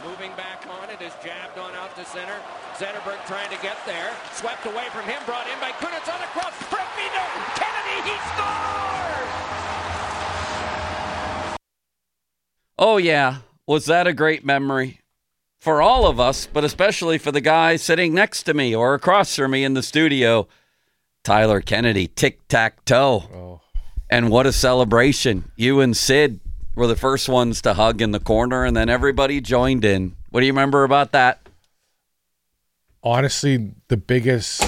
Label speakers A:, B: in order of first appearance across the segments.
A: Moving back on it is jabbed on out to center. Zetterberg trying to get there. Swept away from him, brought in by Kunitz on the cross. Perfino! Kennedy, he scores!
B: Oh, yeah. Was that a great memory? For all of us, but especially for the guy sitting next to me or across from me in the studio. Tyler Kennedy, tic-tac-toe. Oh. And what a celebration. You and Sid were the first ones to hug in the corner, and then everybody joined in. What do you remember about that?
C: Honestly, the biggest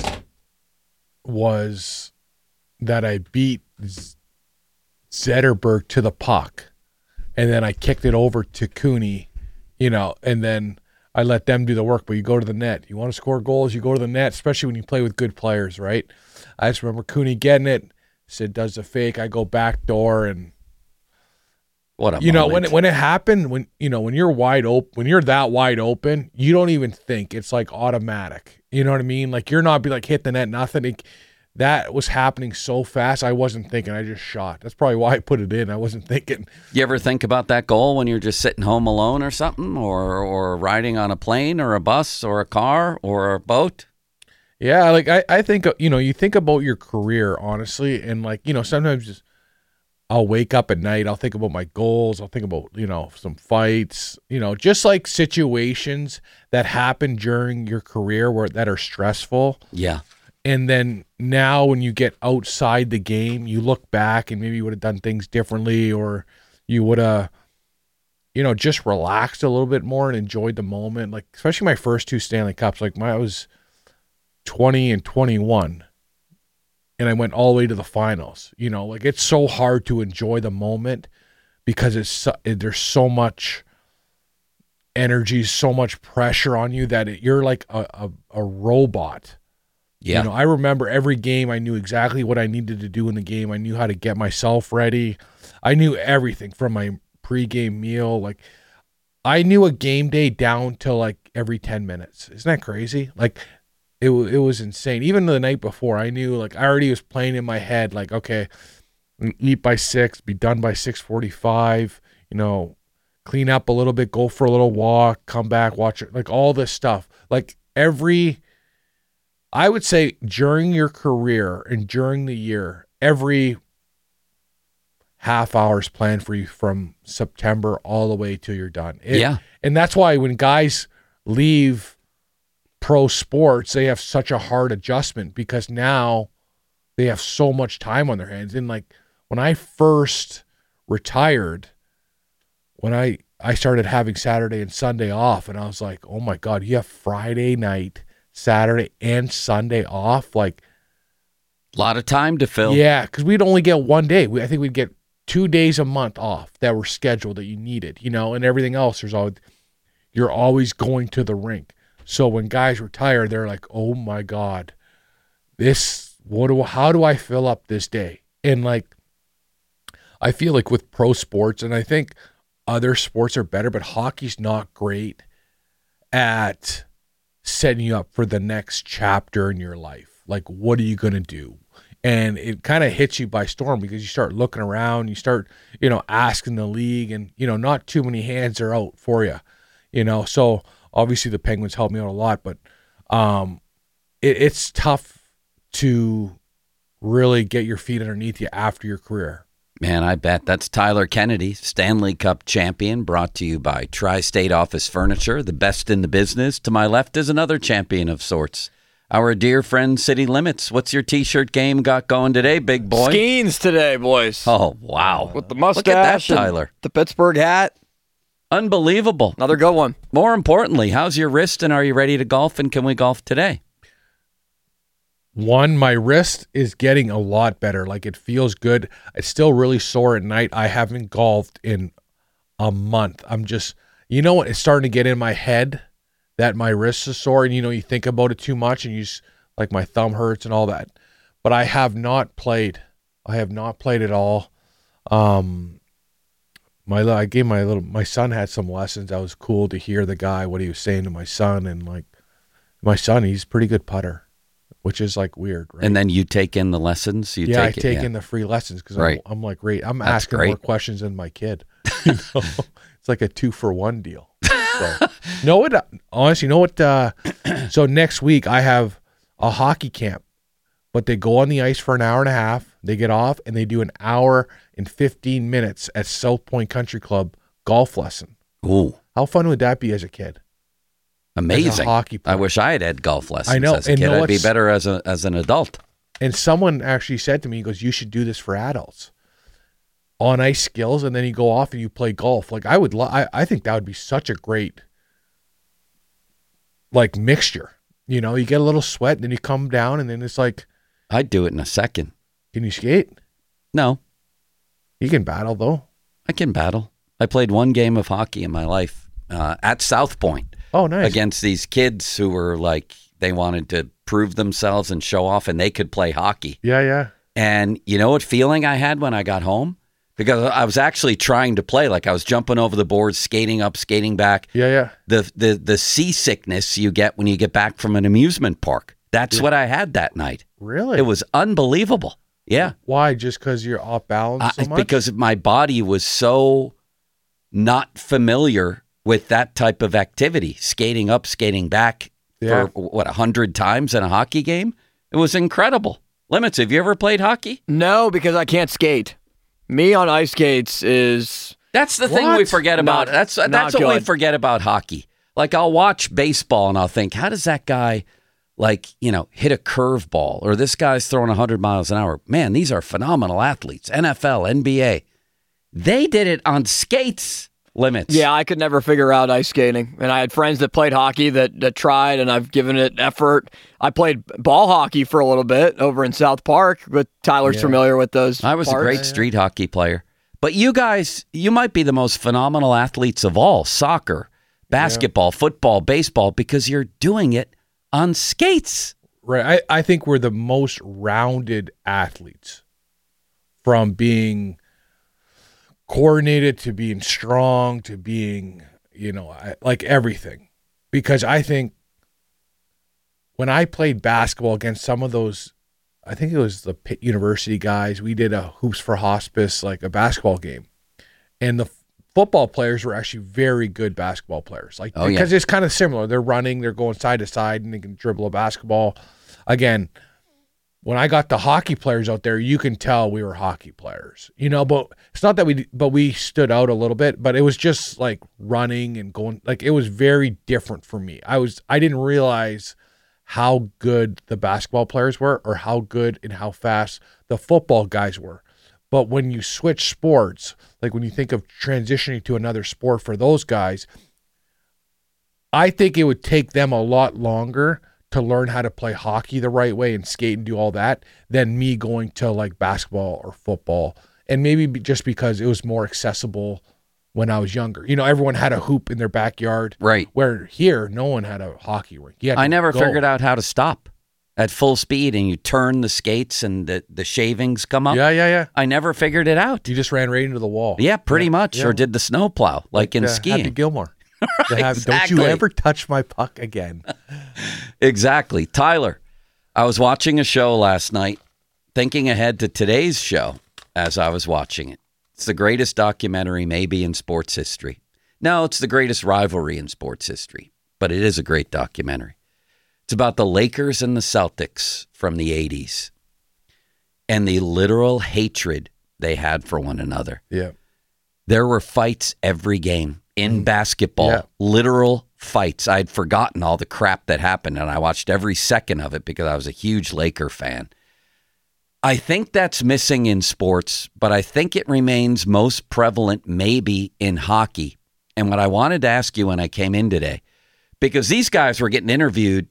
C: was that I beat Zetterberg to the puck, and then I kicked it over to Cooney, and then I let them do the work, but you go to the net. You want to score goals, you go to the net, especially when you play with good players, right? I just remember Cooney getting it. Sid does the fake. I go back door, and
B: what a moment.
C: when it happened, when you're wide open, when you're that wide open, you don't even think. It's like automatic. You know what I mean? Like you're not be like hit the net, nothing. That was happening so fast. I wasn't thinking. I just shot. That's probably why I put it in. I wasn't thinking.
B: You ever think about that goal when you're just sitting home alone or something, or riding on a plane or a bus or a car or a boat?
C: Yeah, like I think, you think about your career, honestly, and sometimes just I'll wake up at night, I'll think about my goals, I'll think about, some fights, just like situations that happen during your career that are stressful.
B: Yeah.
C: And then now when you get outside the game, you look back and maybe you would have done things differently, or you would have, just relaxed a little bit more and enjoyed the moment. Like, especially my first two Stanley Cups, I was 20 and 21, and I went all the way to the finals. It's so hard to enjoy the moment because there's so much energy, so much pressure on you that you're like a robot.
B: Yeah.
C: I remember every game. I knew exactly what I needed to do in the game. I knew how to get myself ready. I knew everything from my pregame meal. Like, I knew a game day down to every 10 minutes. Isn't that crazy? It was insane. Even the night before, I knew, I already was playing in my head, okay, eat by 6, be done by 6:45, clean up a little bit, go for a little walk, come back, watch it, all this stuff. I would say during your career and during the year, every half hour is planned for you from September all the way till you're done.
B: Yeah.
C: And that's why when guys leave pro sports, they have such a hard adjustment because now they have so much time on their hands. And when I first retired, when I started having Saturday and Sunday off, and I was like, oh my God, you have Friday night, Saturday, and Sunday off. A
B: lot of time to fill.
C: Yeah, because we'd only get one day. I think we'd get 2 days a month off that were scheduled that you needed, and everything else. You're always going to the rink. So when guys retire, they're like, oh my God, how do I fill up this day? And I feel like with pro sports, and I think other sports are better, but hockey's not great at setting you up for the next chapter in your life. What are you going to do? And it kind of hits you by storm because you start looking around, you start, asking the league, and, not too many hands are out for you, so obviously the Penguins helped me out a lot, but it's tough to really get your feet underneath you after your career.
B: Man, I bet. That's Tyler Kennedy, Stanley Cup champion, brought to you by Tri-State Office Furniture, the best in the business. To my left is another champion of sorts, our dear friend City Limits. What's your T-shirt game got going today, big boy?
D: Skeens today, boys.
B: Oh, wow.
D: With the mustache.
B: Look at that, Tyler.
D: The Pittsburgh hat.
B: Unbelievable.
D: Another good one.
B: More importantly, how's your wrist, and are you ready to golf, and can we golf today?
C: My wrist is getting a lot better. It feels good. It's still really sore at night. I haven't golfed in a month. I'm just, what? It's starting to get in my head that my wrist is sore, and you think about it too much, and you just, my thumb hurts and all that. But I have not played. I have not played at all. My son had some lessons. That was cool to hear what he was saying to my son, and my son, he's a pretty good putter, which is weird, right?
B: And then you take in the lessons.
C: I take in the free lessons because
B: right.
C: I'm great. I'm asking more questions than my kid. It's like a 2-for-1 deal. So, honestly, so next week I have a hockey camp, but they go on the ice for an hour and a half. They get off and they do an hour and 15 minutes at South Point Country Club golf lesson.
B: Ooh.
C: How fun would that be as a kid?
B: Amazing.
C: As a hockey player.
B: I wish I had golf lessons
C: I know.
B: as a kid. I'd be better as an adult.
C: And someone actually said to me, he goes, you should do this for adults. On ice skills, and then you go off and you play golf. Like I think that would be such a great like mixture. You know, you get a little sweat, and then you come down, and then it's like
B: I'd do it in a second.
C: Can you skate?
B: No.
C: You can battle though.
B: I can battle. I played one game of hockey in my life at South Point.
C: Oh, nice.
B: Against these kids who were like, they wanted to prove themselves and show off, and they could play hockey.
C: Yeah.
B: And you know what feeling I had when I got home? Because I was actually trying to play. Like I was jumping over the boards, skating up, skating back.
C: Yeah.
B: The seasickness you get when you get back from an amusement park. That's what I had that night.
C: Really?
B: It was unbelievable. Yeah.
C: Why? Just because you're off balance so much?
B: Because my body was so not familiar with that type of activity. Skating up, skating back for, 100 times in a hockey game? It was incredible. Limits, have you ever played hockey?
D: No, because I can't skate. Me on ice skates is...
B: That's the thing we forget about. That's what we forget about hockey. Like I'll watch baseball and I'll think, how does that guy hit a curveball, or this guy's throwing 100 miles an hour? Man, these are phenomenal athletes. NFL, NBA. They did it on skates. Limits.
D: Yeah, I could never figure out ice skating. And I had friends that played hockey that tried, and I've given it effort. I played ball hockey for a little bit over in South Park, but Tyler's familiar with those.
B: I was a great street hockey player. But you guys, you might be the most phenomenal athletes of all. Soccer, basketball, football, baseball, because you're doing it on skates.
C: Right. I think we're the most rounded athletes, from being coordinated to being strong to being, like everything. Because I think when I played basketball against some of those, I think it was the Pitt University guys, we did a Hoops for Hospice, like a basketball game. And the football players were actually very good basketball players. Because it's kind of similar. They're running, they're going side to side, and they can dribble a basketball. Again, when I got the hockey players out there, you can tell we were hockey players, but it's not that we stood out a little bit, but it was just like running and going, like it was very different for me. I didn't realize how good the basketball players were, or how good and how fast the football guys were. But when you switch sports, like when you think of transitioning to another sport for those guys, I think it would take them a lot longer to learn how to play hockey the right way and skate and do all that than me going to like basketball or football. And maybe just because it was more accessible when I was younger. Everyone had a hoop in their backyard.
B: Right.
C: Where here, no one had a hockey rink.
B: I never figured out how to stop at full speed, and you turn the skates and the shavings come up.
C: Yeah.
B: I never figured it out.
C: You just ran right into the wall.
B: Yeah, pretty much. Yeah. Or did the snowplow, like in skiing.
C: Happy Gilmore.
B: Exactly.
C: Don't you ever touch my puck again.
B: Exactly. Tyler, I was watching a show last night, thinking ahead to today's show as I was watching it. It's the greatest documentary maybe in sports history. No, it's the greatest rivalry in sports history, but it is a great documentary. It's about the Lakers and the Celtics from the 80s and the literal hatred they had for one another.
C: Yeah.
B: There were fights every game. In basketball, literal fights. I'd forgotten all the crap that happened, and I watched every second of it because I was a huge Laker fan. I think that's missing in sports, but I think it remains most prevalent maybe in hockey. And what I wanted to ask you when I came in today, because these guys were getting interviewed,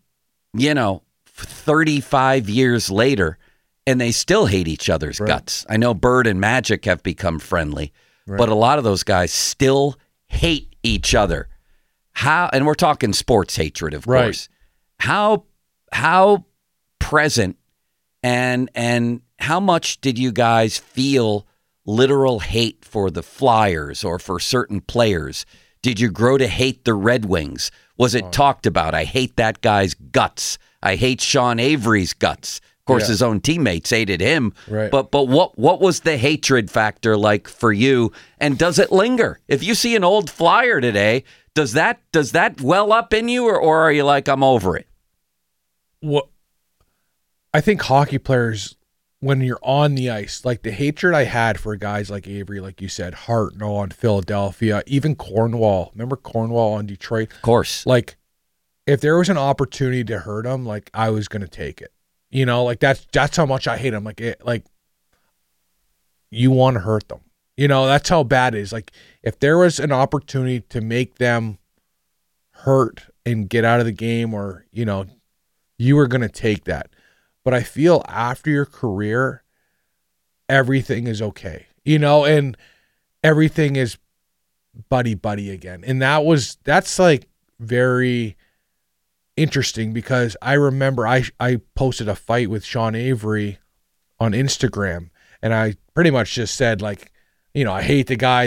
B: 35 years later, and they still hate each other's guts. I know Bird and Magic have become friendly, but a lot of those guys still hate each other. How, and we're talking sports hatred, of course. How present and how much did you guys feel literal hate for the Flyers or for certain players? Did you grow to hate the Red Wings? Was it talked about? I hate that guy's guts. I hate Sean Avery's guts. Of course, his own teammates hated him.
C: Right.
B: But what was the hatred factor like for you? And does it linger? If you see an old Flyer today, Does that well up in you, or are you like, I'm over it?
C: Well, I think hockey players, when you're on the ice, like the hatred I had for guys like Avery, like you said, Hartnell on Philadelphia, even Cornwall. Remember Cornwall on Detroit?
B: Of course.
C: Like, if there was an opportunity to hurt him, like I was gonna take it. You know, like that's how much I hate him. Like you want to hurt them. You know, that's how bad it is. Like, if there was an opportunity to make them hurt and get out of the game, or, you know, you were going to take that. But I feel after your career, everything is okay, you know, and everything is buddy again. And that's like very interesting, because I remember I posted a fight with Sean Avery on Instagram, and I pretty much just said, like, you know, I hate the guy,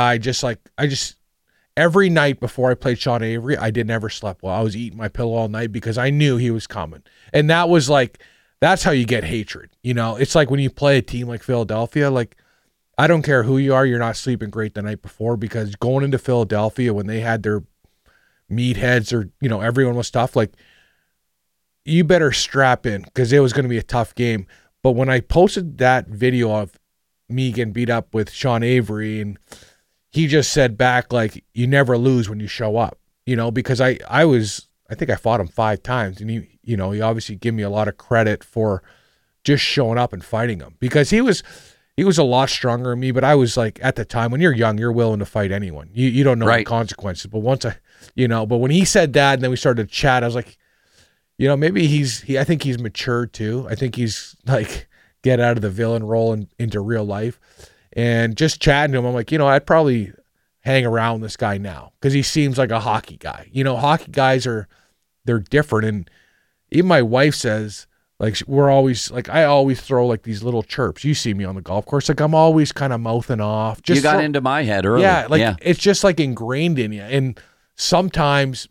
C: every night before I played Sean Avery, I never slept well. I was eating my pillow all night because I knew he was coming. And that was like, that's how you get hatred. You know, it's like when you play a team like Philadelphia, like, I don't care who you are, you're not sleeping great the night before, because going into Philadelphia when they had their meatheads, or, you know, everyone was tough, like, you better strap in, because it was going to be a tough game. But when I posted that video of me getting beat up with Sean Avery, and he just said back, like, you never lose when you show up, you know, because I think I fought him 5 times, and he obviously gave me a lot of credit for just showing up and fighting him, because he was a lot stronger than me. But I was like, at the time, when you're young, you're willing to fight anyone. You don't know the consequences. But but when he said that, and then we started to chat, I was like, you know, maybe I think he's matured too. I think he's like, get out of the villain role and into real life. And just chatting to him, I'm like, you know, I'd probably hang around this guy now, because he seems like a hockey guy. You know, hockey guys they're different. And even my wife says, like, I always throw like these little chirps. You see me on the golf course, like, I'm always kind of mouthing off.
B: You got into my head earlier.
C: Yeah, like, it's just like ingrained in you. And sometimes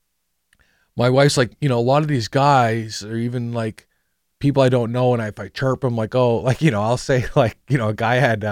C: my wife's like, you know, a lot of these guys, or even like people I don't know, and if I chirp them, like, oh, like, you know, I'll say, like, you know, a guy had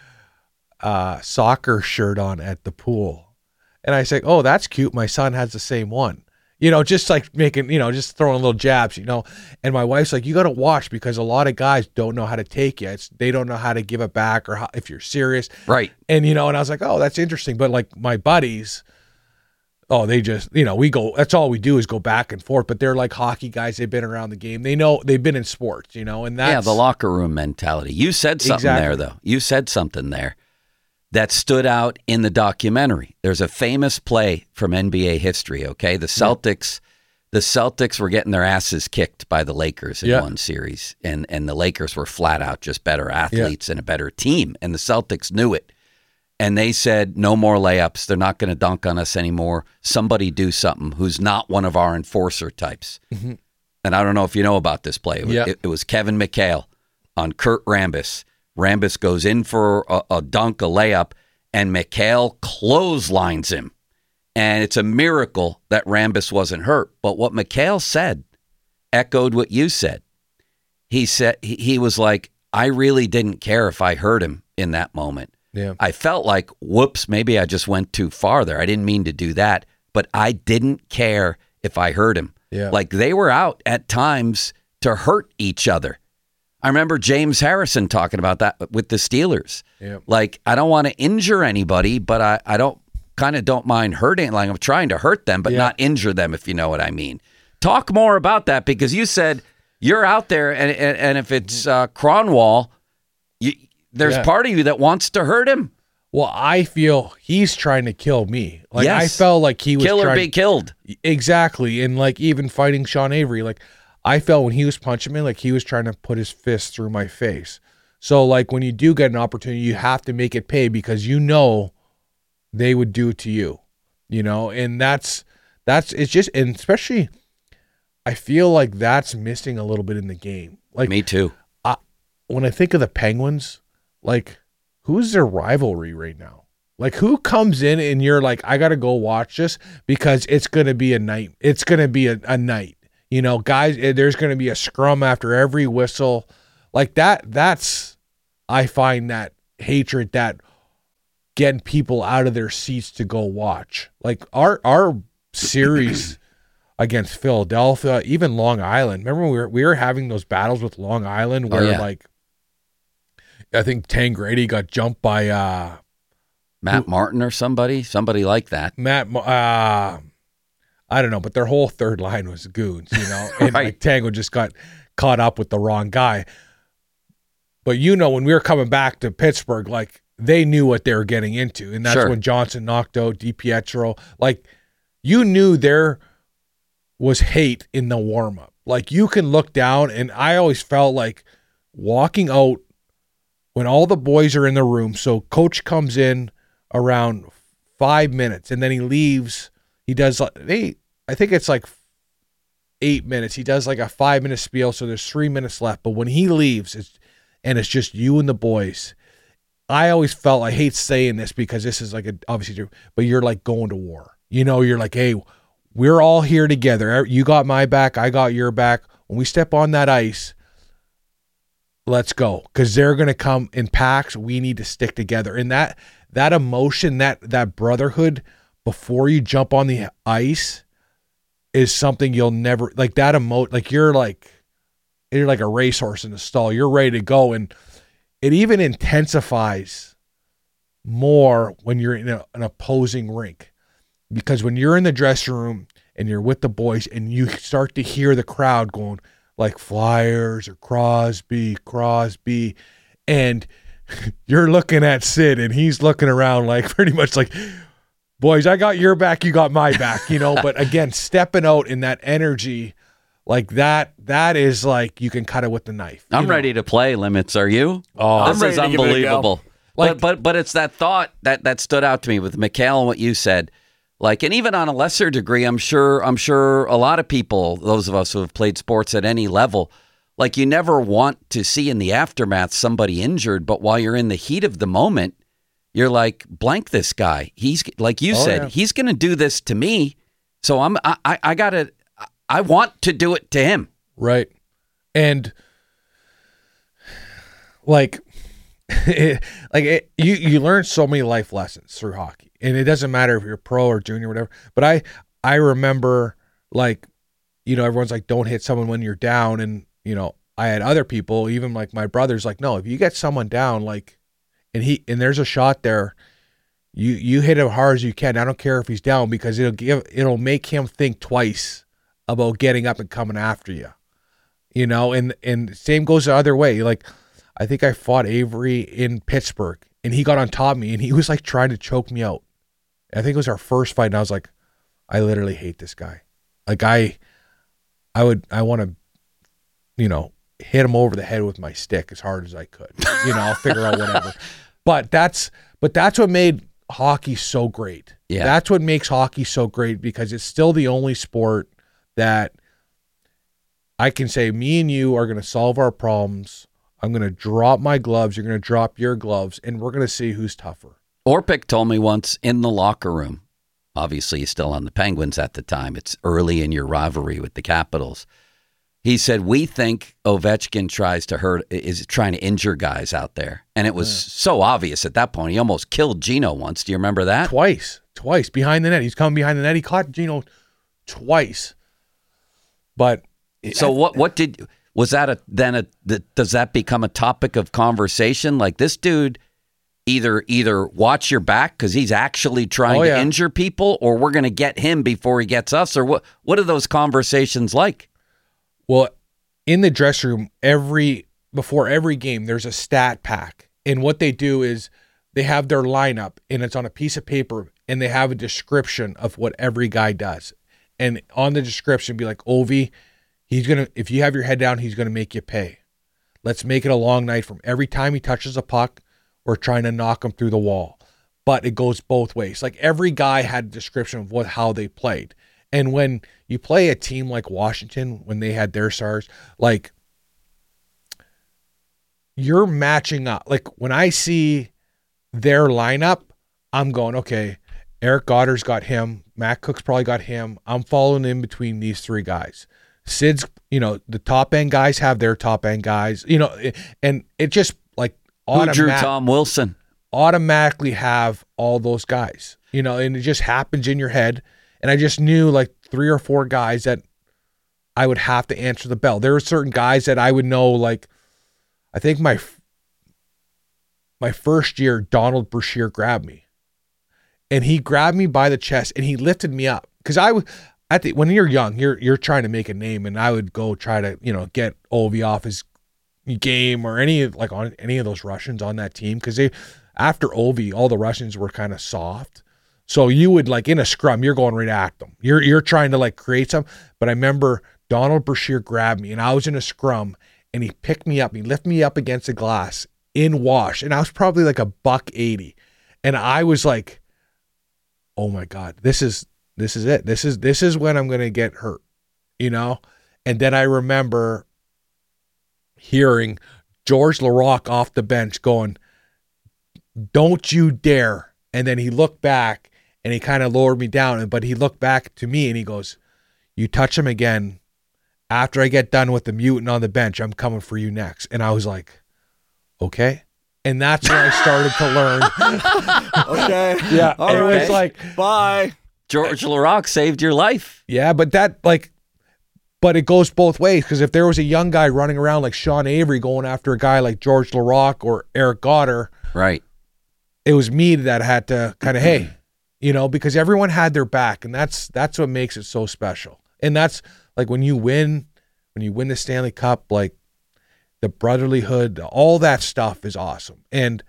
C: a soccer shirt on at the pool, and I say, oh, that's cute, my son has the same one, you know, just like making, you know, just throwing little jabs, you know. And my wife's like, you got to watch, because a lot of guys don't know how to take you. They don't know how to give it back, or if you're serious,
B: right? And,
C: you know, and I was like, oh, that's interesting. But like my buddies, oh, they just, you know, that's all we do is go back and forth. But they're like hockey guys. They've been around the game. They know, they've been in sports, you know, and that's.
B: Yeah, the locker room mentality. You said something there, though. You said something there that stood out in the documentary. There's a famous play from NBA history, okay? The Celtics were getting their asses kicked by the Lakers in one series. And the Lakers were flat out just better athletes and a better team. And the Celtics knew it. And they said, no more layups. They're not going to dunk on us anymore. Somebody do something who's not one of our enforcer types. Mm-hmm. And I don't know if you know about this play. It was Kevin McHale on Kurt Rambis. Rambis goes in for a dunk, a layup, and McHale clotheslines him. And it's a miracle that Rambis wasn't hurt. But what McHale said echoed what you said. He said, he was like, I really didn't care if I hurt him in that moment.
C: Yeah.
B: I felt like, whoops, maybe I just went too far there. I didn't mean to do that, but I didn't care if I hurt him.
C: Yeah.
B: Like, they were out at times to hurt each other. I remember James Harrison talking about that with the Steelers.
C: Yeah.
B: Like, I don't want to injure anybody, but I don't mind hurting. Like, I'm trying to hurt them, but not injure them, if you know what I mean. Talk more about that, because you said you're out there, and if it's Cronwall, there's part of you that wants to hurt him.
C: Well, I feel he's trying to kill me. Like,
B: yes.
C: I felt like he was
B: kill or be killed.
C: Exactly. And like, even fighting Sean Avery, like, I felt when he was punching me, like he was trying to put his fist through my face. So like, when you do get an opportunity, you have to make it pay, because you know they would do it to you, you know. And it's just, and especially I feel like that's missing a little bit in the game. Like,
B: me too.
C: When I think of the Penguins, like, who's their rivalry right now? Like, who comes in and you're like, I got to go watch this because it's going to be a night. It's going to be a night. You know, guys, there's going to be a scrum after every whistle. Like that, I find that hatred, that getting people out of their seats to go watch. Like our series against Philadelphia, even Long Island. Remember we were having those battles with Long Island where like I think Tangradi got jumped by
B: Matt Martin or somebody like that.
C: I don't know, but their whole third line was goons, you know, and
B: Right.
C: like Tango just got caught up with the wrong guy. But you know, when we were coming back to Pittsburgh, like they knew what they were getting into, and that's
B: Sure.
C: when Johnson knocked out DiPietro. Like you knew there was hate in the warm up. Like you can look down, and I always felt like walking out when all the boys are in the room. So coach comes in around 5 minutes, and then he leaves. He does I think it's like 8 minutes. He does like a 5-minute spiel, so there's 3 minutes left. But when he leaves, it's just you and the boys. I always felt, I hate saying this because this is like obviously true, but you're like going to war. You know, you're like, hey, we're all here together. You got my back, I got your back. When we step on that ice, let's go, because they're going to come in packs. We need to stick together. And that emotion, that brotherhood before you jump on the ice is something you'll never, like that like you're like a racehorse in the stall. You're ready to go. And it even intensifies more when you're in an opposing rink, because when you're in the dressing room and you're with the boys and you start to hear the crowd going like Flyers or Crosby, and you're looking at Sid and he's looking around like pretty much like, boys, I got your back, you got my back, you know. But again, stepping out in that energy like that is like you can cut it with the knife.
B: I'm ready to play Limits. Are you?
C: Oh,
B: this is unbelievable.
C: Like,
B: but it's that thought that stood out to me with Mikhail and what you said. Like, and even on a lesser degree, I'm sure a lot of people, those of us who have played sports at any level, like you never want to see in the aftermath somebody injured, but while you're in the heat of the moment, you're like, blank this guy. He's like you said, he's going to do this to me. So I want to do it to him.
C: Right. And you learn so many life lessons through hockey, and it doesn't matter if you're pro or junior or whatever. But I remember, like, you know, everyone's like, don't hit someone when you're down. And, you know, I had other people, even like my brother's like, no, if you get someone down, like, and there's a shot there, you hit him hard as you can. I don't care if he's down, because it'll make him think twice about getting up and coming after you, you know. And same goes the other way. Like, I think I fought Avery in Pittsburgh, and he got on top of me, and he was like trying to choke me out. I think it was our first fight, and I was like, I literally hate this guy. Like I want to, you know, hit him over the head with my stick as hard as I could. You know, I'll figure out whatever. But that's what made hockey so great.
B: Yeah.
C: That's what makes hockey so great, because it's still the only sport that I can say, me and you are going to solve our problems. I'm going to drop my gloves. You're going to drop your gloves, and we're going to see who's tougher.
B: Orpik told me once in the locker room, obviously he's still on the Penguins at the time. It's early in your rivalry with the Capitals. He said, we think Ovechkin is trying to injure guys out there. And it was so obvious at that point. He almost killed Gino once. Do you remember that?
C: Twice behind the net. He's coming behind the net. He caught Gino twice. But
B: so was that does that become a topic of conversation? Like, this dude either watch your back because he's actually trying to injure people, or we're going to get him before he gets us, or what are those conversations like?
C: Well, in the dressing room, before every game, there's a stat pack. And what they do is they have their lineup, and it's on a piece of paper, and they have a description of what every guy does. And on the description, be like, Ovi, if you have your head down, he's going to make you pay. Let's make it a long night from every time he touches a puck, we're trying to knock him through the wall. But it goes both ways. Like, every guy had a description of how they played. And when you play a team like Washington, when they had their stars, like, you're matching up. Like, when I see their lineup, I'm going, okay, Eric Goddard's got him. Matt Cook's probably got him. I'm following in between these three guys. Sid's, you know, the top end guys have their top end guys, you know, and it just like
B: Who drew Tom Wilson?
C: automatically have all those guys, and it just happens in your head. And I just knew like 3 or 4 guys that I would have to answer the bell. There were certain guys that I would know, like, I think my first year, Donald Brashear grabbed me. And he grabbed me by the chest and he lifted me up. Because when you're young, you're trying to make a name, and I would go try to, get Ovi off his game or on any of those Russians on that team. Because after Ovi, all the Russians were kind of soft. So you would, like, in a scrum, you're going right at them. You're trying to, like, create some. But I remember Donald Brashear grabbed me, and I was in a scrum, and he picked me up. He lifted me up against the glass in wash, and I was probably like $180. And I was like, oh, my God, this is it. This is when I'm going to get hurt, And then I remember hearing George Laraque off the bench going, don't you dare. And then he looked back. And he kind of lowered me down, but he looked back to me and he goes, you touch him again, after I get done with the mutant on the bench, I'm coming for you next. And I was like, okay. And that's when I started to learn.
D: Okay.
C: Yeah.
D: All
C: it
D: right.
C: was like,
D: bye.
B: George Laraque saved your life.
C: Yeah, but but it goes both ways, because if there was a young guy running around like Sean Avery going after a guy like George Laraque or Eric Goddard,
B: right,
C: it was me that had to kind of, hey, because everyone had their back, and that's what makes it so special. And that's like when you win the Stanley Cup, like the brotherlyhood, all that stuff is awesome. And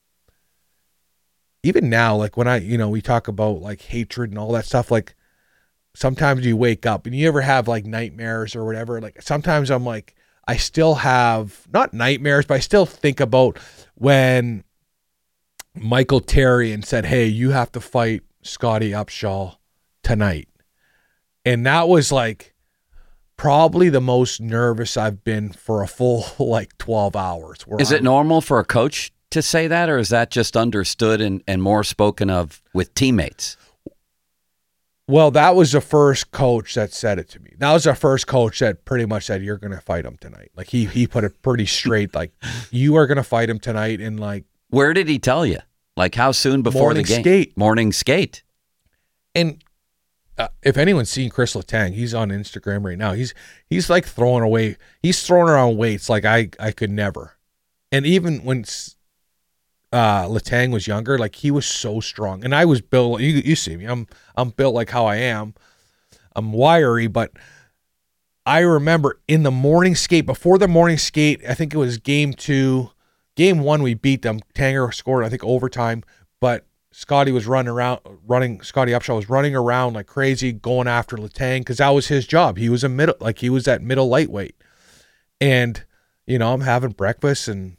C: even now, like when we talk about like hatred and all that stuff, like sometimes you wake up and you ever have like nightmares or whatever. Like sometimes I'm like, I still have not nightmares, but I still think about when Michael Therrien said, hey, you have to fight Scotty Upshall tonight. And that was like probably the most nervous I've been for a full like 12 hours.
B: Is it normal for a coach to say that, or is that just understood and more spoken of with teammates?
C: Well, that was the first coach that said it to me. That was the first coach that pretty much said, you're going to fight him tonight. Like he put it pretty straight, like you are going to fight him tonight. And like,
B: where did he tell you? Like how soon before the game? Morning skate.
C: And if anyone's seen Chris Letang, he's on Instagram right now. He's like throwing around weights like I could never. And even when Letang was younger, like he was so strong. And I was built, you see me, I'm built like how I am. I'm wiry, but I remember in the morning skate, before the morning skate, I think it was game 2. Game 1, we beat them. Tanger scored, I think, overtime. But Scotty Upshall was running around like crazy, going after Letang, because that was his job. He was he was that middle lightweight. And, I'm having breakfast, and,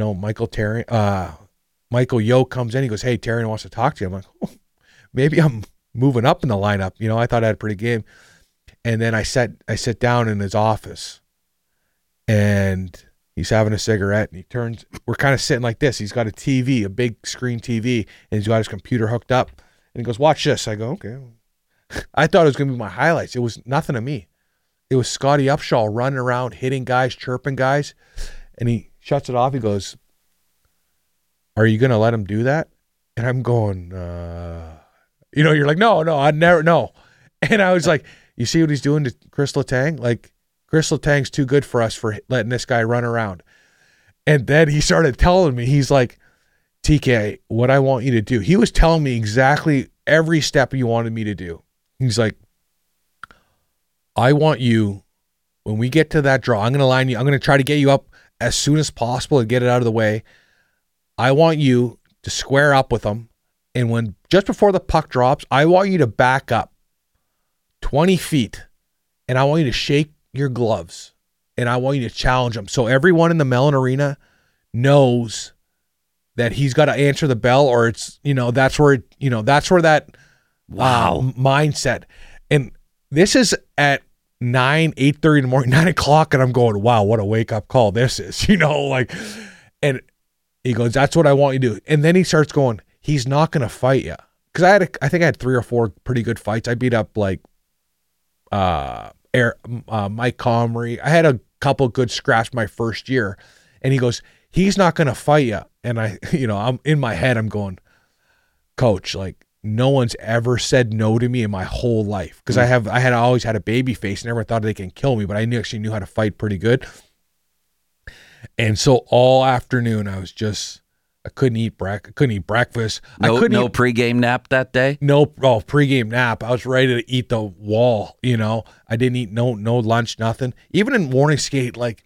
C: Michael Yeo comes in. He goes, hey, Therrien wants to talk to you. I'm like, oh, maybe I'm moving up in the lineup. I thought I had a pretty game. And then I sit down in his office, and he's having a cigarette, and we're kind of sitting like this. He's got a TV, a big screen TV, and he's got his computer hooked up. And he goes, watch this. I go, okay. I thought it was going to be my highlights. It was nothing to me. It was Scotty Upshall running around, hitting guys, chirping guys. And he shuts it off. He goes, are you going to let him do that? And I'm going, you're like, no, I'd never, no. And I was like, you see what he's doing to Chris Letang? Like, Chris Letang's too good for us for letting this guy run around. And then he started telling me, he's like, TK, what I want you to do. He was telling me exactly every step he wanted me to do. He's like, I want you, when we get to that draw, I'm going to line you. I'm going to try to get you up as soon as possible and get it out of the way. I want you to square up with them. And just before the puck drops, I want you to back up 20 feet. And I want you to shake your gloves. And I want you to challenge them. So everyone in the Mellon Arena knows that he's got to answer the bell, or it's, that's where that mindset. And this is at 8:30 in the morning, 9 o'clock. And I'm going, wow, what a wake up call this is, and he goes, that's what I want you to do. And then he starts going, he's not going to fight you. Cause I think I had 3 or 4 pretty good fights. I beat up like, Mike Comrie. I had a couple good scraps my first year. And he goes, he's not going to fight you. And I'm in my head, I'm going, Coach, like, no one's ever said no to me in my whole life. Because I had always had a baby face and never thought they can kill me, but I actually knew how to fight pretty good. And so all afternoon I couldn't eat breakfast.
B: No pregame nap that day?
C: No pregame nap. I was ready to eat the wall, I didn't eat no lunch, nothing. Even in morning skate, like,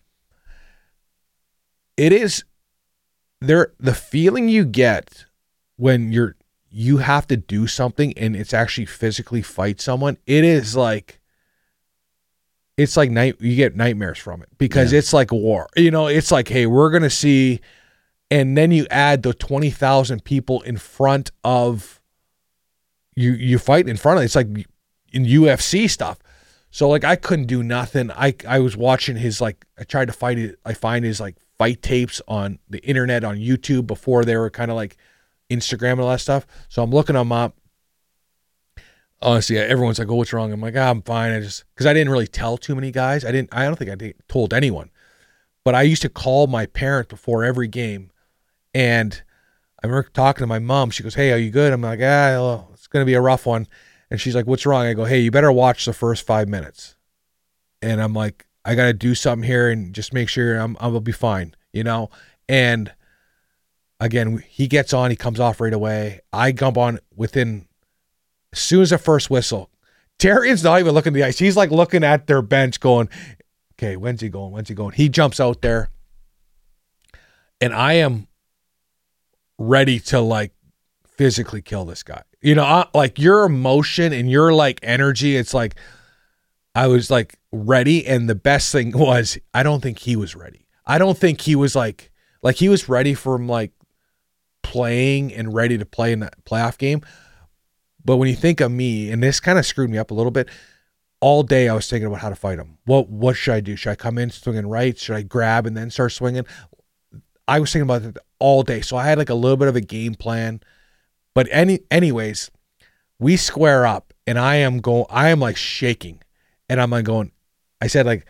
C: it is there, the feeling you get when you have to do something and it's actually physically fight someone. It is like, it's like you get nightmares from it because it's like war. It's like, hey, we're going to see, and then you add the 20,000 people in front of you fight in front of. It's like in UFC stuff. So like I couldn't do nothing. I was watching his, like, I tried to fight it. I find his like fight tapes on the internet, on YouTube, before they were kind of like Instagram and all that stuff. So I'm looking them up. Honestly, everyone's like, "Oh, what's wrong?" I'm like, I'm fine. Because I didn't really tell too many guys. I don't think I told anyone. But I used to call my parents before every game, and I remember talking to my mom. She goes, "Hey, are you good?" I'm like, well, it's going to be a rough one. And she's like, "What's wrong?" I go, "Hey, you better watch the first 5 minutes." And I'm like, I got to do something here and just make sure I'll be fine, And again, he gets on, he comes off right away. I jump on as soon as the first whistle. Terrian's not even looking at the ice. He's like looking at their bench going, okay, when's he going? He jumps out there. And I am ready to like physically kill this guy. Like your emotion and your like energy, it's like I was like ready. And the best thing was, I don't think he was ready. I don't think he was like he was ready for like playing and ready to play in that playoff game. But when you think of me, and this kind of screwed me up a little bit, all day I was thinking about how to fight him. What should I do? Should I come in swinging right? Should I grab and then start swinging? I was thinking about it all day. So I had like a little bit of a game plan. But anyways, we square up and I am like shaking. And I'm like going, I said like,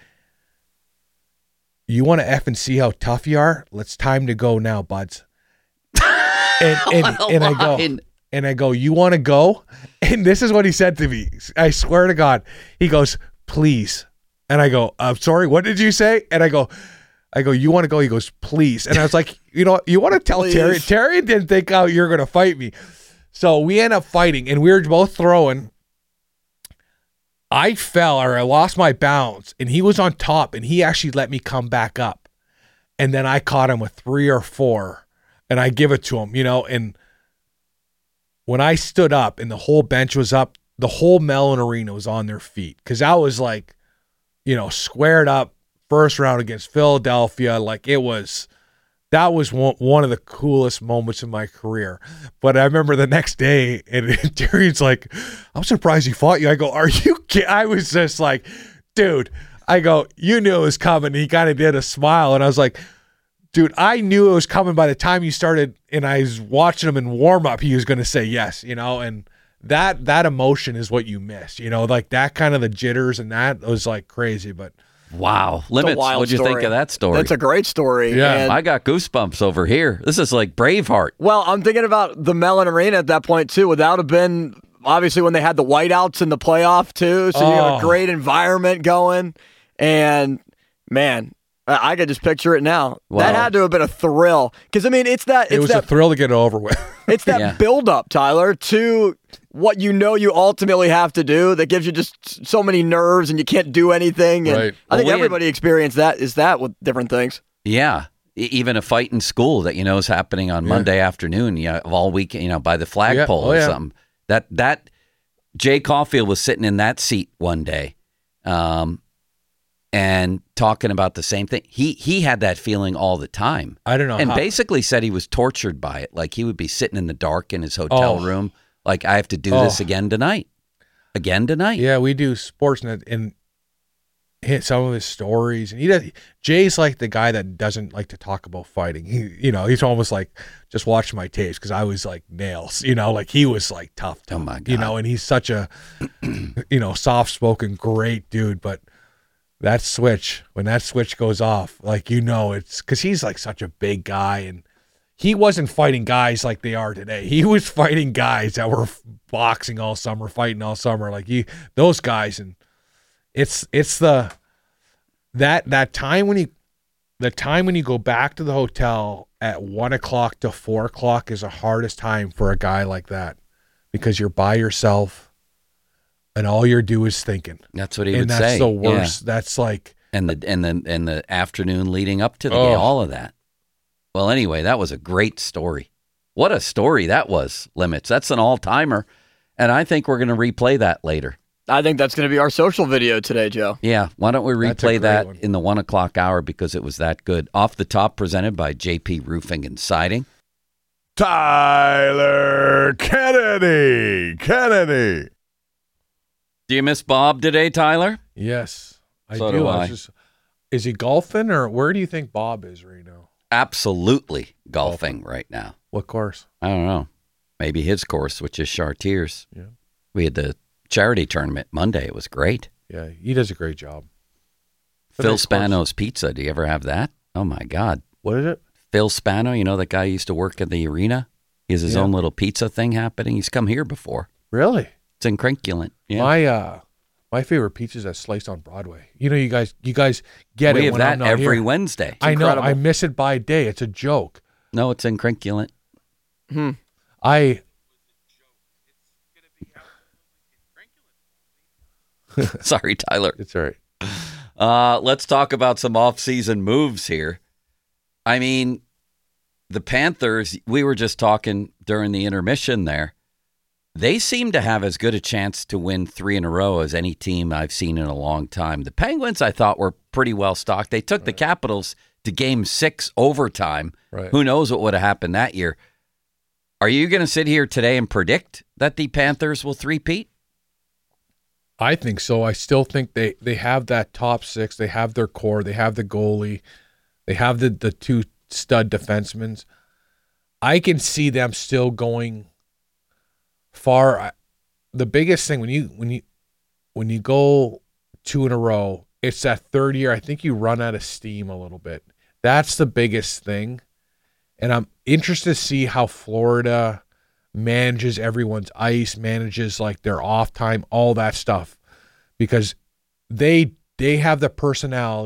C: you want to effing see how tough you are? It's time to go now, buds. And I go, you want to go? And this is what he said to me. I swear to God. He goes, please. And I go, I'm sorry, what did you say? And I go, you want to go? He goes, please. And I was like, you want to tell Terry? Terry didn't think you're going to fight me. So we end up fighting, and we were both throwing. I fell, or I lost my balance, and he was on top, and he actually let me come back up. And then I caught him with 3 or 4, and I give it to him, and when I stood up and the whole bench was up, the whole Mellon Arena was on their feet. Because I was like, squared up first round against Philadelphia. Like that was one of the coolest moments in my career. But I remember the next day, and Darian's like, I'm surprised he fought you. I go, are you kidding? I was just like, dude, I go, you knew it was coming. He kind of did a smile. And I was like, dude, I knew it was coming by the time you started, and I was watching him in warm up. He was going to say yes, and that emotion is what you miss, like that kind of the jitters, and that was like crazy. But
B: wow, Limits, what'd you think of that story?
D: That's a great story.
C: Yeah,
B: I got goosebumps over here. This is like Braveheart.
D: Well, I'm thinking about the Mellon Arena at that point too. That would have been obviously when they had the whiteouts in the playoff too. So you have a great environment going, and man, I could just picture it now. Wow. That had to have been a thrill. Because, it was
C: a thrill to get it over with.
D: It's that build-up, Tyler, to what you ultimately have to do that gives you just so many nerves and you can't do anything. And
C: right.
D: I think everybody experienced that with different things.
B: Yeah. Even a fight in school that is happening on Monday afternoon, of all week, by the flagpole or something. That Jay Caulfield was sitting in that seat one day. And talking about the same thing. He had that feeling all the time.
C: I don't know.
B: And basically said he was tortured by it. Like he would be sitting in the dark in his hotel room. Like, I have to do this again tonight.
C: Yeah, we do Sportsnet and hit some of his stories. And Jay's like the guy that doesn't like to talk about fighting. He's almost like, just watch my tapes because I was like nails. Like he was like tough.
B: Oh my God.
C: And he's such a, soft-spoken, great dude. But that switch, when that switch goes off, like, it's because he's like such a big guy, and he wasn't fighting guys like they are today. He was fighting guys that were boxing all summer, fighting all summer, like those guys. And it's that time when you go back to the hotel at 1 o'clock to 4 o'clock is the hardest time for a guy like that, because you're by yourself. And all you're doing is thinking.
B: That's what he would say.
C: And that's the worst. Yeah. That's like
B: and the afternoon leading up to the game, all of that. Well, anyway, that was a great story. What a story that was, Limits. That's an all-timer, and I think we're going to replay that later.
D: I think that's going to be our social video today, Joe.
B: Yeah, why don't we replay that in the 1 o'clock hour, because it was that good. Off the Top, presented by JP Roofing and Siding.
E: Tyler Kennedy.
B: Do you miss Bob today, Tyler?
C: Yes, I
B: so
C: do.
B: I.
C: Is he golfing, or where do you think Bob is right now?
B: Absolutely golfing right now.
C: What course?
B: I don't know. Maybe his course, which is Chartiers.
C: Yeah.
B: We had the charity tournament Monday. It was great.
C: Yeah, he does a great job.
B: Phil Spano's Pizza. Do you ever have that? Oh, my God.
C: What is it?
B: Phil Spano, that guy who used to work at the arena? He has his own little pizza thing happening. He's come here before.
C: Really?
B: It's incrinculant. Yeah.
C: My favorite pizza is that Sliced on Broadway. You guys get
B: we
C: it
B: have
C: when
B: that
C: I'm not
B: every
C: here.
B: Wednesday.
C: I know. I miss it by day. It's a joke.
B: No, it's incrinculant. Sorry, Tyler.
C: It's all right.
B: Let's talk about some off-season moves here. I mean, the Panthers, we were just talking during the intermission there. They seem to have as good a chance to win 3 in a row as any team I've seen in a long time. The Penguins, I thought, were pretty well stocked. They took the Capitals to Game 6 overtime.
C: Right.
B: Who knows what would have happened that year? Are you going to sit here today and predict that the Panthers will three-peat?
C: I think so. I still think they have that top 6. They have their core. They have the goalie. They have the 2 stud defensemen. I can see them still going far. The biggest thing when you go 2 in a row, it's that third year. I think you run out of steam a little bit. That's the biggest thing, and I'm interested to see how Florida manages everyone's ice, manages like their off time, all that stuff, because they have the personnel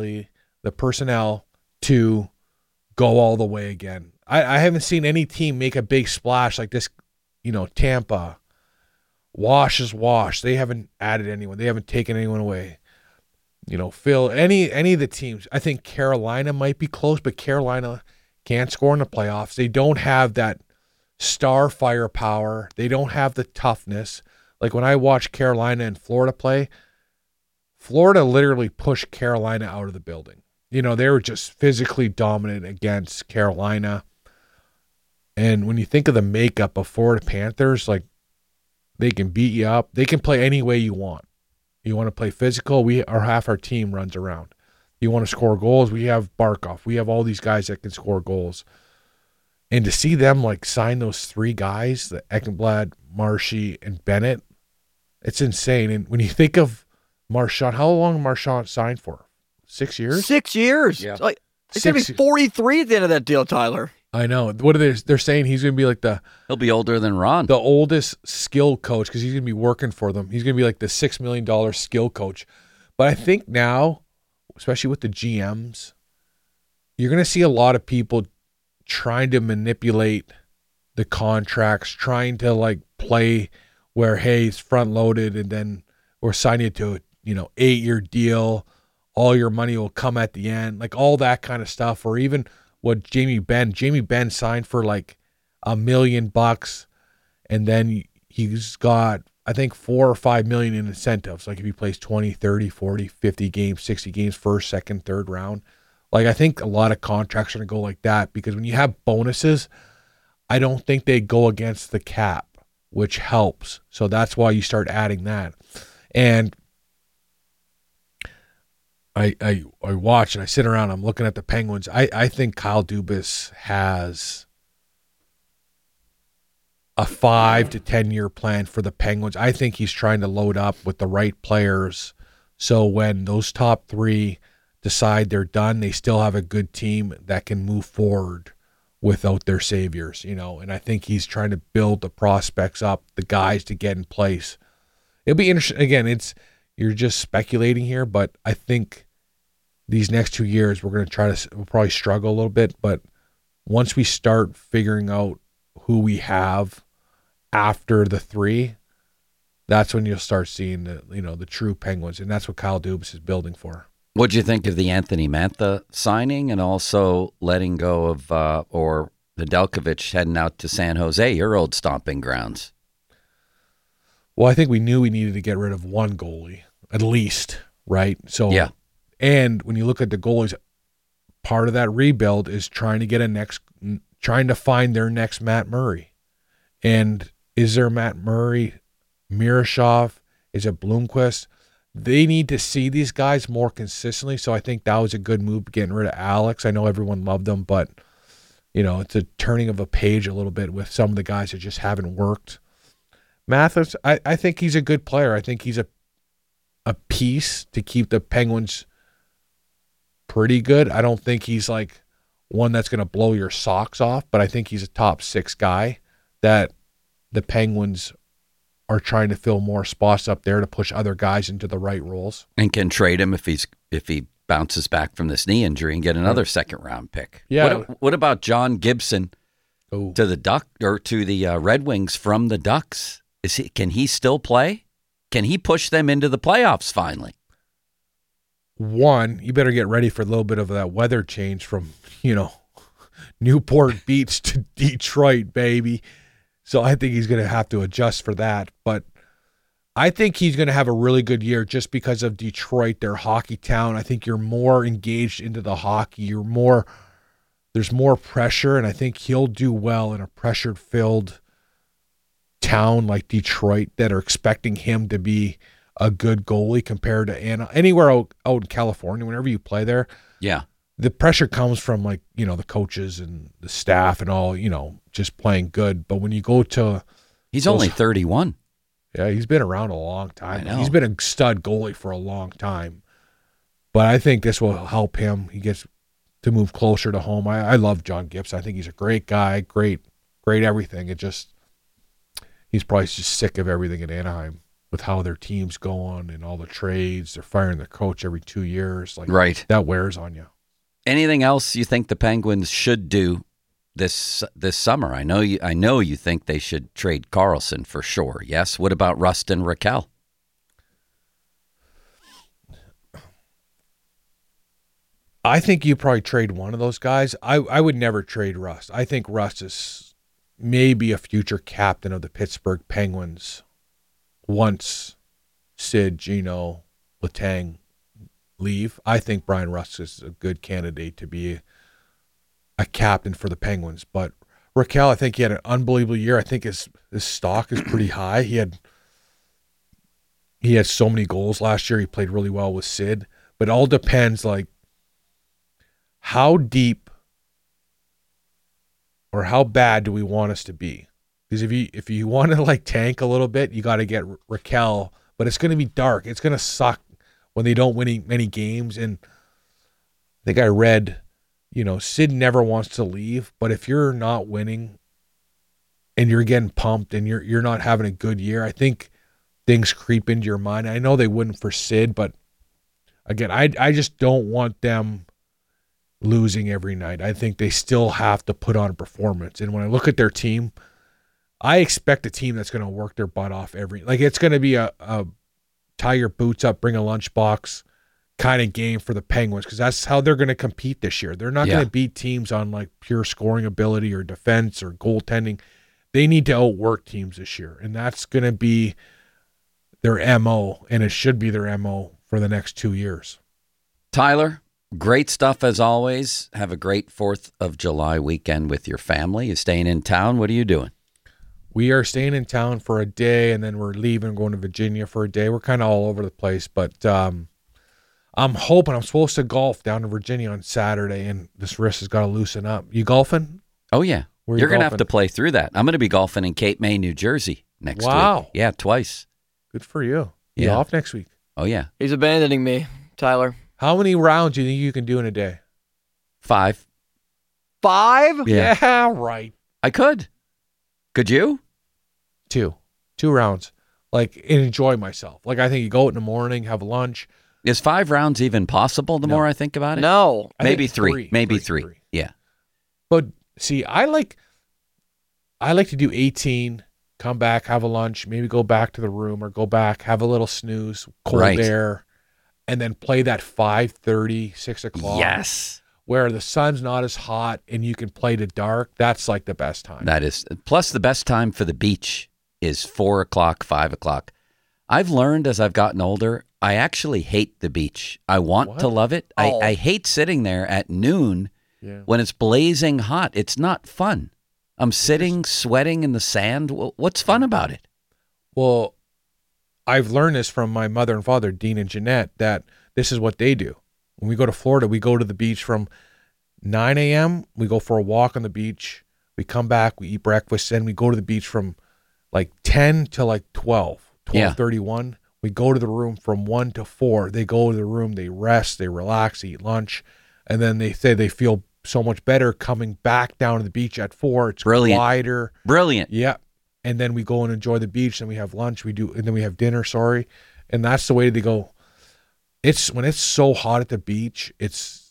C: to go all the way again. I haven't seen any team make a big splash like this. Tampa, wash is wash. They haven't added anyone. They haven't taken anyone away. Phil, any of the teams. I think Carolina might be close, but Carolina can't score in the playoffs. They don't have that star firepower. They don't have the toughness. Like when I watch Carolina and Florida play, Florida literally pushed Carolina out of the building. They were just physically dominant against Carolina. And when you think of the makeup of Florida Panthers, like they can beat you up. They can play any way you want. You want to play physical, half our team runs around. You want to score goals, we have Barkov. We have all these guys that can score goals. And to see them like sign those 3 guys, the Ekblad, Marshy, and Bennett, it's insane. And when you think of Marchand, how long Marchand signed for? 6 years?
D: 6 years.
B: Yeah.
D: It's going to be 43 at the end of that deal, Tyler.
C: I know. What are they? They're saying he's going to be like
B: He'll be older than Ron.
C: the oldest skill coach because he's going to be working for them. He's going to be like the $6 million skill coach. But I think now, especially with the GMs, you're going to see a lot of people trying to manipulate the contracts, trying to like play where, hey, it's front loaded and then we're signing it to a 8-year deal. All your money will come at the end, like all that kind of stuff. Or even what Jamie Benn signed for like $1 million, and then he's got I think $4 or $5 million in incentives. Like if he plays 20, 30, 40, 50 games, 60 games, first, second, third round. Like I think a lot of contracts are going to go like that because when you have bonuses, I don't think they go against the cap, which helps. So that's why you start adding that. And I watch and I sit around, I'm looking at the Penguins. I think Kyle Dubas has a 5 to 10 year plan for the Penguins. I think he's trying to load up with the right players So when those top 3 decide they're done, they still have a good team that can move forward without their saviors, and I think he's trying to build the prospects up, the guys to get in place. It'll be interesting. Again, you're just speculating here, but I think these next 2 years we'll probably struggle a little bit, but once we start figuring out who we have after the 3, that's when you'll start seeing the true Penguins, and that's what Kyle Dubas is building for.
B: What'd you think of the Anthony Mantha signing and also letting go of or Nedeljkovic heading out to San Jose, your old stomping grounds?
C: Well, I think we knew we needed to get rid of one goalie at least, right? So
B: yeah.
C: And when you look at the goalies, part of that rebuild is trying to find their next Matt Murray. And is there Matt Murray, Miroshov? Is it Bloomquist? They need to see these guys more consistently. So I think that was a good move, getting rid of Alex. I know everyone loved him, but it's a turning of a page a little bit with some of the guys that just haven't worked. Mathis, I think he's a good player. I think he's a piece to keep the Penguins pretty good. I don't think he's like one that's going to blow your socks off, but I think he's a top 6 guy that the Penguins are trying to fill more spots up there to push other guys into the right roles.
B: And can trade him if he bounces back from this knee injury and get another second-round pick.
C: Yeah.
B: What about John Gibson
C: to
B: the Red Wings from the Ducks? Can he still play? Can he push them into the playoffs finally?
C: One, you better get ready for a little bit of that weather change from, Newport Beach to Detroit, baby. So I think he's going to have to adjust for that. But I think he's going to have a really good year just because of Detroit, their hockey town. I think you're more engaged into the hockey. There's more pressure, and I think he'll do well in a pressure-filled town like Detroit that are expecting him to be a good goalie compared to anywhere out in California. Whenever you play there,
B: yeah,
C: the pressure comes from the coaches and the staff and all, just playing good. But when you go to,
B: he's only 31.
C: Yeah, he's been around a long time.
B: I know.
C: He's been a stud goalie for a long time. But I think this will help him. He gets to move closer to home. I love John Gibson. I think he's a great guy, great everything. He's probably just sick of everything in Anaheim with how their team's going and all the trades. They're firing their coach every 2 years.
B: Right.
C: That wears on you.
B: Anything else you think the Penguins should do this summer? I know you think they should trade Carlson for sure. Yes. What about Rust and Raquel?
C: I think you probably trade one of those guys. I would never trade Rust. I think Rust is maybe a future captain of the Pittsburgh Penguins once Sid, Gino, Letang leave. I think Brian Rust is a good candidate to be a captain for the Penguins. But Raquel, I think he had an unbelievable year. I think his stock is pretty high. He had so many goals last year. He played really well with Sid. But it all depends, how deep or how bad do we want us to be? Because if you want to tank a little bit, you got to get Raquel. But it's going to be dark. It's going to suck when they don't win many games. And I think I read, Sid never wants to leave. But if you're not winning and you're getting pumped and you're not having a good year, I think things creep into your mind. I know they wouldn't for Sid, but again, I just don't want them losing every night. I think they still have to put on a performance. And when I look at their team, I expect a team that's going to work their butt off it's going to be a tie your boots up, bring a lunchbox kind of game for the Penguins, because that's how they're going to compete this year. They're not going to beat teams on pure scoring ability or defense or goaltending. They need to outwork teams this year, and that's going to be their MO, and it should be their MO for the next 2 years.
B: Tyler, great stuff as always. Have a great 4th of July weekend with your family. You staying in town? What are you doing?
C: We are staying in town for a day, and then we're leaving, going to Virginia for a day. We're kind of all over the place, but I'm hoping I'm supposed to golf down to Virginia on Saturday, and this wrist has got to loosen up. You golfing?
B: Oh, yeah.
C: Where
B: You're going to have to play through that. I'm going to be golfing in Cape May, New Jersey next week.
C: Wow.
B: Yeah, twice.
C: Good for you. You off next week?
B: Oh, yeah.
D: He's abandoning me, Tyler.
C: How many rounds do you think you can do in a day?
B: 5.
D: 5?
B: Yeah.
C: Right.
B: I could. Could you?
C: 2 rounds. Like, and enjoy myself. Like, I think you go out in the morning, have lunch.
B: Is 5 rounds even possible the
C: No.
B: more I think about it?
D: No.
C: I
B: Maybe
C: think
B: 3. Maybe 3. Yeah.
C: But see, I like to do 18, come back, have a lunch, maybe go back to the room or go back, have a little snooze, cold
B: Right.
C: air, and then play that 5:30, 6 o'clock.
B: Yes.
C: Where the sun's not as hot and you can play to dark. That's like the best time.
B: That is. Plus, the best time for the beach is 4 o'clock, 5 o'clock. I've learned as I've gotten older, I actually hate the beach. I want
C: What?
B: to love it.
D: Oh.
B: I hate sitting there at noon
C: Yeah.
B: when it's blazing hot. It's not fun. I'm sitting, sweating in the sand. What's fun about it?
C: Well, I've learned this from my mother and father, Dean and Jeanette, that this is what they do. When we go to Florida, we go to the beach from 9 a.m. We go for a walk on the beach. We come back, we eat breakfast, then we go to the beach from like 10 to like 12:31. We go to the room from 1 to 4. They go to the room, they rest, they relax, eat lunch, and then they say they feel so much better coming back down to the beach at 4. It's
B: Brilliant.
C: quieter.
B: Brilliant.
C: Yeah. And then we go and enjoy the beach, and we have lunch, and then we have dinner, and that's the way they go. It's when it's so hot at the beach, it's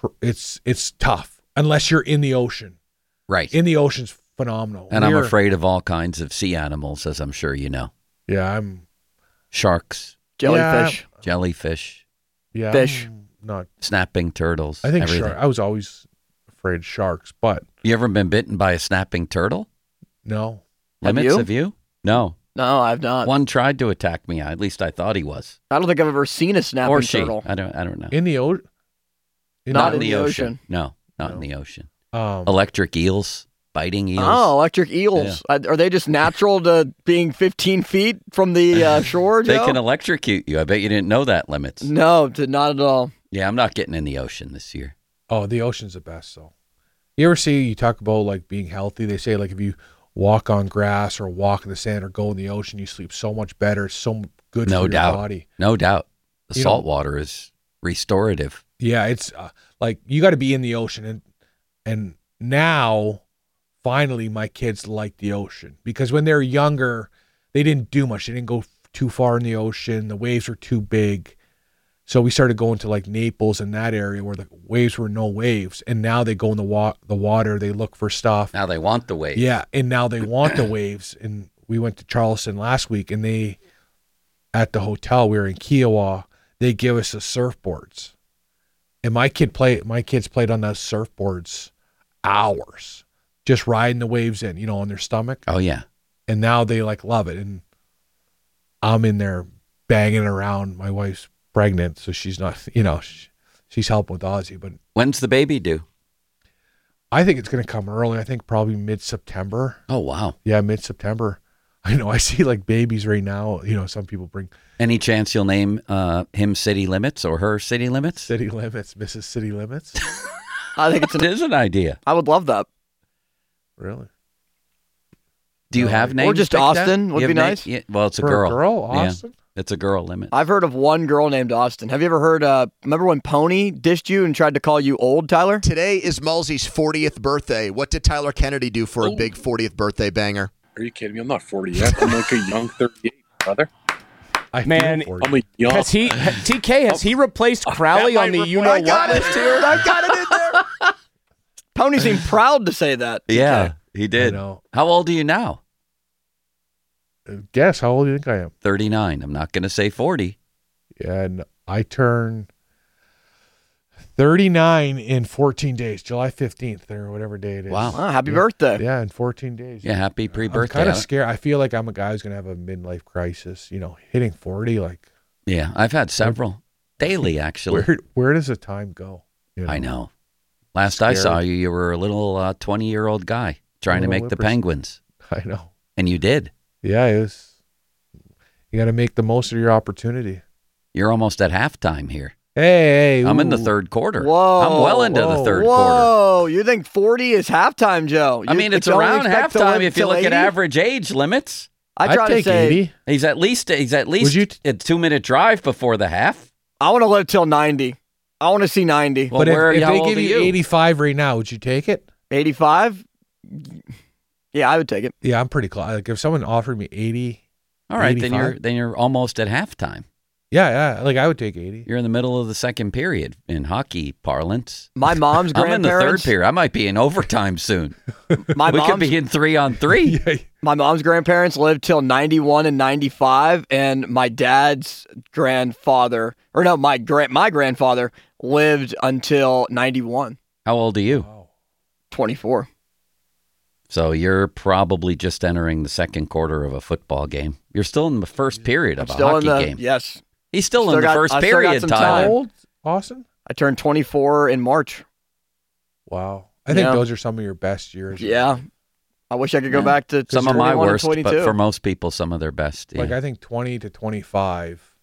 C: tough unless you're in the ocean.
B: Right.
C: In the ocean's phenomenal.
B: And I'm afraid of all kinds of sea animals, as I'm sure you know.
C: Yeah, I'm
B: Sharks,
D: Jellyfish.
B: jellyfish,
D: Fish.
C: I'm not.
B: snapping turtles.
C: I think
B: everything.
C: I was always afraid of sharks, but
B: You ever been bitten by a snapping turtle?
C: no.
D: Have
B: Limits
D: you?
B: of you? No.
D: No, I've not.
B: One tried to attack me. At least I thought he was.
D: I don't think I've ever seen a snapping
B: Or she.
D: turtle.
B: I don't know.
C: In the ocean.
D: Not
B: in
D: in
B: the
D: the
B: ocean.
D: ocean.
B: No, not in
C: No.
B: the ocean.
C: Um,
B: Electric eels, biting eels.
D: Oh, electric eels. Are they just natural to being 15 feet from the shore,
B: They
D: Joe?
B: can electrocute you. I bet you didn't know that, Limits.
D: No, not at all.
B: Yeah, I'm not getting in the ocean this year.
C: Oh, the ocean's the best. So, you ever see, you talk about like being healthy. They say like if you walk on grass or walk in the sand or go in the ocean, you sleep so much better. It's so good
B: No
C: for
B: doubt.
C: your body.
B: No doubt. The
C: You
B: salt
C: know-
B: water is restorative.
C: Yeah, it's like you got to be in the ocean, and now finally my kids like the ocean because when they were younger, they didn't do much. They didn't go too far in the ocean. The waves were too big. So we started going to like Naples and that area where the waves were no waves, and now they go in the water. They look for stuff.
B: Now they want the wave.
C: Yeah, and now they want the waves. And we went to Charleston last week, and they at the hotel we were in Kiowa. They give us the surfboards, and my kids played on those surfboards hours, just riding the waves in, on their stomach.
B: Oh, yeah.
C: And now they like love it. And I'm in there banging around. My wife's pregnant, so she's not, she's helping with Ozzy. But
B: When's the baby due?
C: I think it's going to come early. I think probably mid-September.
B: Oh, wow.
C: Yeah, mid-September. I know. I see like babies right now. Some people bring
B: Any chance you'll name him City Limits or her City Limits?
C: City Limits, Mrs. City Limits.
D: I think it's
B: It is an idea.
D: I would love that.
C: Really?
B: Do you
C: No,
B: have
C: or
B: names?
D: just
B: picked out?
D: Austin would
B: You
D: be
B: have
D: nice.
B: Yeah, well, it's a
C: For
B: girl.
C: a girl,
B: Yeah,
C: Austin?
B: it's a girl limit.
D: I've heard of one girl named Austin. Have you ever heard, remember when Pony dished you and tried to call you old, Tyler?
E: Today is Mulsey's 40th birthday. What did Tyler Kennedy do for a big 40th birthday banger?
F: Are you kidding me? I'm not 40 yet. I'm like a young 38, brother.
C: I
G: Man,
C: feel for you.
F: I'm a young.
G: Has he replaced Crowley on the
D: I got it here. I got it in there. Pony seemed proud to say that.
B: Yeah, he did.
C: I know.
B: How old are you now?
C: Guess how old do you think I am?
B: 39. I'm not going to say 40.
C: And I turn 39 in 14 days, July 15th or whatever day it is.
B: Wow.
D: Oh, happy birthday.
C: Yeah, in 14 days.
B: Yeah, happy
C: I'm
B: pre-birthday.
C: kind of scared. I feel like I'm a guy who's going to have a midlife crisis, hitting 40. Like,
B: Yeah, I've had several. Daily, actually.
C: where does the time go?
B: I know. Last I saw
C: Scary.
B: you were a little 20-year-old guy trying to
C: Little
B: make the
C: whippers-
B: Penguins.
C: I know.
B: And you did.
C: Yeah, it was. You got to make the most of your opportunity.
B: You're almost at halftime here.
C: Hey,
B: I'm in the
C: ooh.
B: third quarter.
D: Whoa.
B: I'm well into the
C: Whoa.
B: third quarter.
D: Whoa, you think 40 is halftime, Joe?
B: I mean, it's
D: you only
B: around
D: expect to
B: halftime
D: live
B: if you
D: till
B: look at
D: 80?
B: average age limits.
D: I try
C: I'd
D: to
C: take
D: say
C: 80.
B: He's at least
C: Would you
B: a 2-minute drive before the half.
D: I want to live till 90. I want to see 90.
B: Well,
C: But
B: where
C: if
B: how
C: they
B: old
C: give
B: are
C: you 85 right now, would you take it?
D: 85? Yeah, I would take it.
C: Yeah, I'm pretty close. Like if someone offered me 80,
B: All right,
C: 85?
B: then you're almost at halftime.
C: yeah, like I would take 80.
B: You're in the middle of the second period in hockey parlance.
D: My mom's
B: I'm in the third
D: grandparents.
B: period. I might be in overtime soon.
D: My
B: We could
D: mom's,
B: be in 3-on-3.
D: my mom's grandparents lived till 91 and 95, and my dad's grandfather, or no, my grandfather lived until 91,
B: How old are you?
D: 24.
B: So you're probably just entering the second quarter of a football game. You're still in the first period of a
D: Still
B: hockey
D: in the
B: game.
D: Yes,
B: He's still
D: Still
B: in the
D: got-
B: first
D: I still got
B: period,
D: some
C: How
B: Tyler.
D: time.
C: old, Austin?
D: I turned 24 in March.
C: Wow. I think
D: Yeah.
C: those are some of your best years.
D: Yeah, I wish I could go
B: Yeah.
D: back to
B: Some of my
D: 21 and
B: worst,
D: 22.
B: but for most people, some of their best.
C: Like
B: yeah.
C: I think 20 to 25,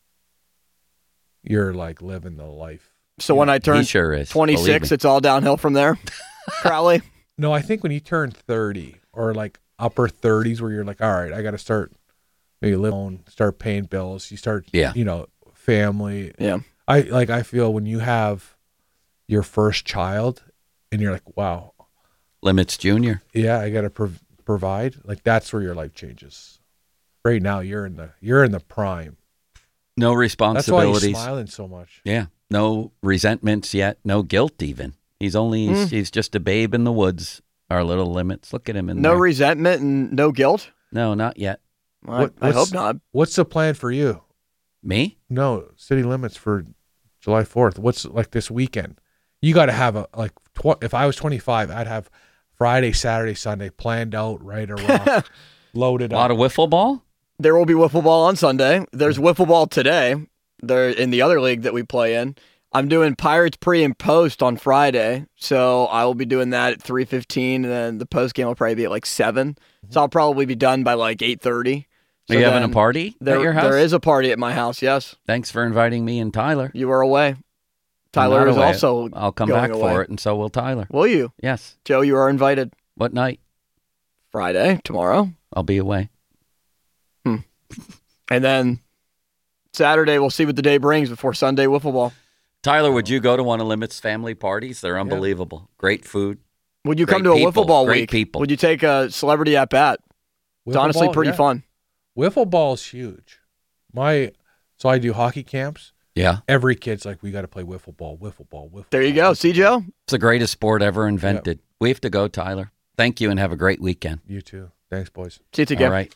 C: you're like living the life.
D: So when I
B: He
D: turned
B: sure is. believe
D: 26,
B: me.
D: it's all downhill from there. Crowley.
C: No, I think when you turn 30 or like upper 30s where you're like, all right, I got to start maybe live alone, start paying bills. You start,
B: Yeah.
C: family.
D: Yeah.
C: I feel when you have your first child and you're like, wow,
B: Limits Junior.
C: yeah, I got to provide. Like that's where your life changes. Right now, you're in the prime.
B: No
C: That's why he's
B: responsibilities.
C: smiling so much.
B: Yeah. No resentments yet. No guilt even. He's just a babe in the woods. Our little limits. Look at him in
D: No
B: there.
D: resentment and no guilt.
B: No, not yet.
D: I hope not.
C: What's the plan for you?
B: Me?
C: No, city limits for July 4th. What's like this weekend? You got to have if I was 25, I'd have Friday, Saturday, Sunday planned out, right or wrong, loaded
B: A lot
C: up.
B: of wiffle ball?
D: There will be wiffle ball on Sunday. There's wiffle ball today. There in the other league that we play in. I'm doing Pirates pre and post on Friday, so I will be doing that at 3:15, and then the post game will probably be at like 7. So I'll probably be done by like 8:30.
B: Are you having a party
D: There,
B: at your house?
D: there is a party at my house. Yes,
B: Thanks for inviting me and Tyler.
D: you are away.
B: I'm
D: Tyler
B: not
D: is
B: away.
D: also.
B: I'll come
D: going
B: back
D: away.
B: for it, and so will Tyler.
D: Will you,
B: Yes.
D: Joe? You are invited.
B: What night?
D: Friday, tomorrow,
B: I'll be away.
D: and then Saturday we'll see what the day brings before Sunday wiffle ball.
B: Tyler, would you go to one of Limit's family parties? They're unbelievable. Great food.
D: Would you
B: Great
D: come to a
B: people.
D: wiffle ball
B: Great
D: week?
B: people.
D: Would you take a celebrity at bat? It's
C: Wiffle
D: honestly
C: ball?
D: pretty
C: Yeah.
D: fun.
C: Wiffle ball's huge. So I do hockey camps.
B: Yeah.
C: Every kid's like, we got to play wiffle ball, wiffle ball, wiffle.
D: There you
C: ball,
D: go. See, Joe?
B: It's the greatest sport ever invented. We have to go, Tyler. Thank you and have a great weekend.
C: You too. Thanks, boys.
D: See you again.
B: All right.